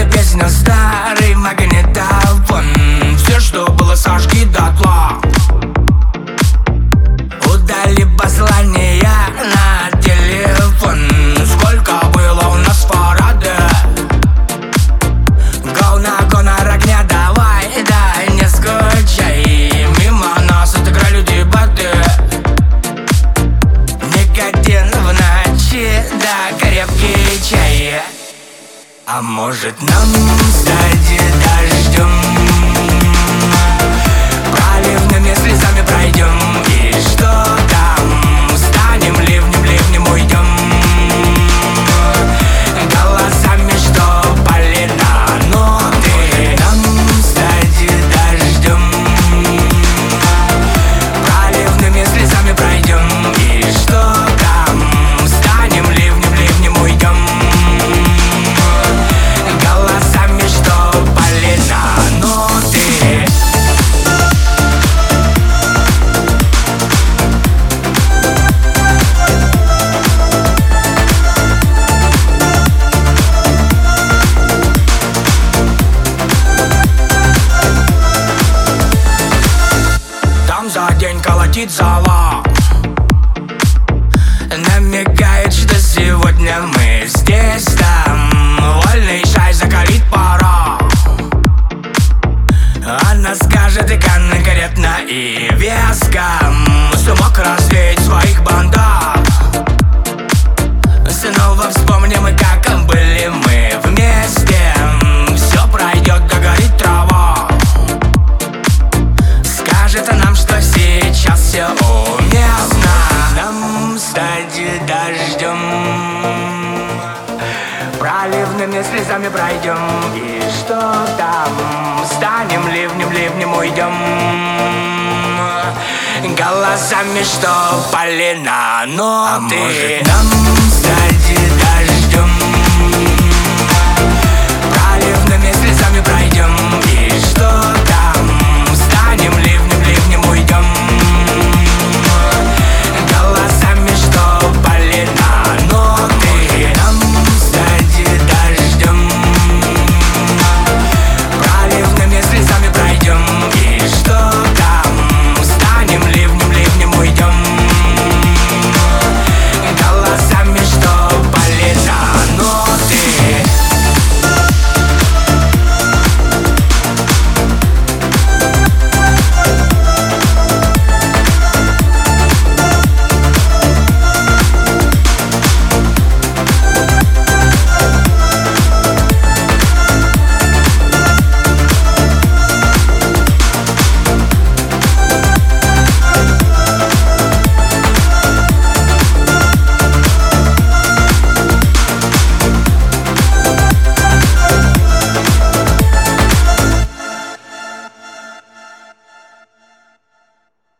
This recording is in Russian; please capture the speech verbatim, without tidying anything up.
эта песня старый магнитофон. Все, что было, сожги дотла. Удали послания на телефон. Сколько было у нас парады. Go на go на огня, давай, да, не скучай. Мимо нас отыграли дебаты. Никотин в ночи, да, крепкий чай. А может нам стать дождем? Проливными слезами пройдем. И что там? Станем ливнем, ливнем уйдем. Голосами, что пали на ноты. Нам стать дождем. Проливными слезами пройдем. И что там? Станем ливнем, ливнем уйдем. Голосами, что пали на ноты. Там за день колотит зала. Намекает, что сегодня мы здесь, там вольный шай закалить пора. Она скажет и конкретно, и веско. Смог развеять своих бандах. Снова вспомним, и как были мы вместе. Все пройдет, догорит трава. Скажет нам, что сейчас все уместно. Нам стать дождем. Проливными слезами пройдем. И что там? Станем ливнем, ливнем уйдем. Голосами, что пали на ноты. А может нам стать